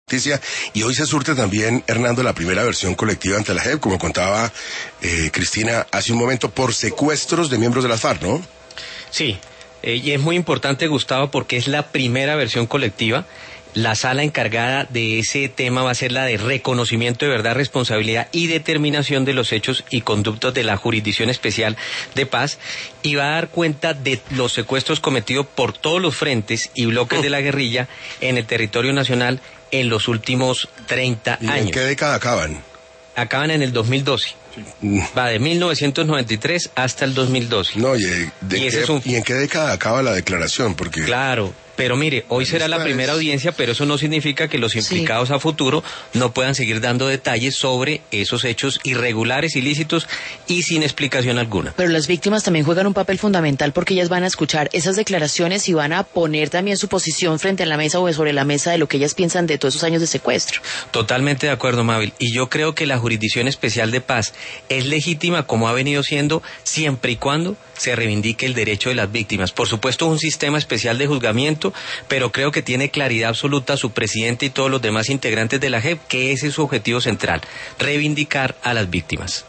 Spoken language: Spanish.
Justicia, y hoy se surte también, Hernando, la primera versión colectiva ante la JEP, como contaba Cristina hace un momento, por secuestros de miembros de las FARC, ¿no? Sí, y es muy importante, Gustavo, porque es la primera versión colectiva. La sala encargada de ese tema va a ser la de reconocimiento de verdad, responsabilidad y determinación de los hechos y conductos de la Jurisdicción Especial de Paz, y va a dar cuenta de los secuestros cometidos por todos los frentes y bloques de la guerrilla en el territorio nacional en los últimos 30 años. ¿Y en qué década acaban? Acaban en el 2012. Va de 1993 hasta el 2012. No, ¿y en qué década acaba la declaración? Porque claro, pero mire, hoy será la primera audiencia, pero eso no significa que los implicados a futuro no puedan seguir dando detalles sobre esos hechos irregulares, ilícitos y sin explicación alguna. Pero las víctimas también juegan un papel fundamental, porque ellas van a escuchar esas declaraciones y van a poner también su posición frente a la mesa o sobre la mesa de lo que ellas piensan de todos esos años de secuestro. Totalmente de acuerdo, Mabel. Y yo creo que la Jurisdicción Especial de Paz es legítima, como ha venido siendo, siempre y cuando se reivindique el derecho de las víctimas. Por supuesto, un sistema especial de juzgamiento, pero creo que tiene claridad absoluta su presidente y todos los demás integrantes de la JEP que ese es su objetivo central, reivindicar a las víctimas.